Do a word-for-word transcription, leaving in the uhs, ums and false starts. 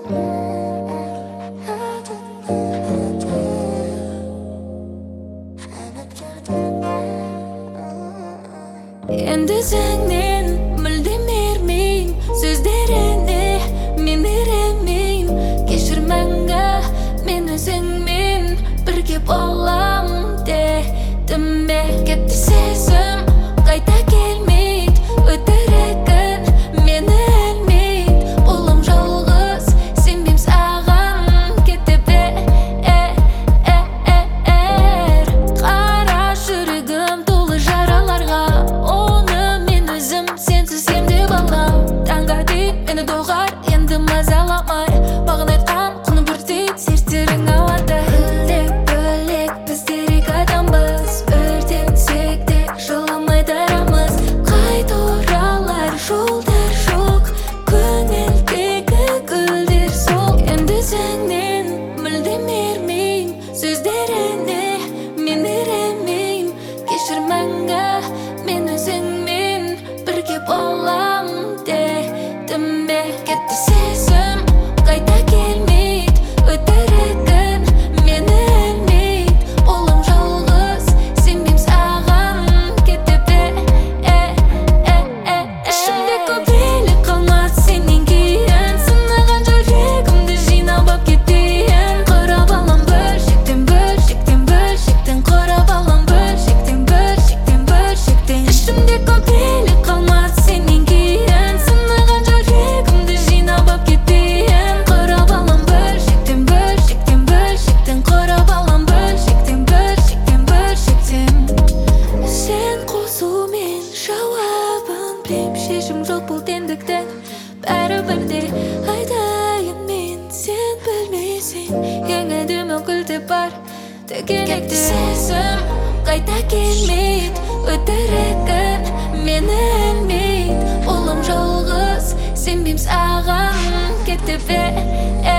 Endi senden müldem ermeyim, sözlerine men eremeyim. Kechirmanga men özüngmen birge bolam dedim-be. Ketdi sezim qayta kelmeydi, öterekin meni elmeydi. Bolam жалгыз, senbem sagan ketdi-be. Qara жүрегim толы жараларга, meni doğar, endi mazalamay. Mağın aytkan құны бірдей, сертерің ауада. Бөлек-бөлек біздер екі адамбыз, өртенсек те жыламай дарамыз. Қайта оралар жолдар жоқ, көңілдегі гүлдер сол. Енді сенен мүлдем ермейм, сөздеріне мен еремейм. Кешірмәңгә мен өзіңмен бірге болам dedim-be. Ketdi sezim qayta kelmeydi, öterekin meni elmeydi. Bolam жалгыз, senbem sagan ketdi-be. Ishimda ko'p ellik qolmadi senden keyin, sinagan жүрегimди жинап alып ketding. Qarab alam bölшектен, bölшектен, bölшектен, qarab alam bölшектен, bölшектен, bölшектен. Ishimda ko'p ellik qolmadi senden keyin, шешім жоқ бұл тендіктен бәрібір де айтайын мен. Сен білмейсің, ең әдемі гүл де бар текенекте. Сезім қайта келмейді, өтірігін мені ілмейді. Болам жалғыз, сенбейм саған кетті-бе.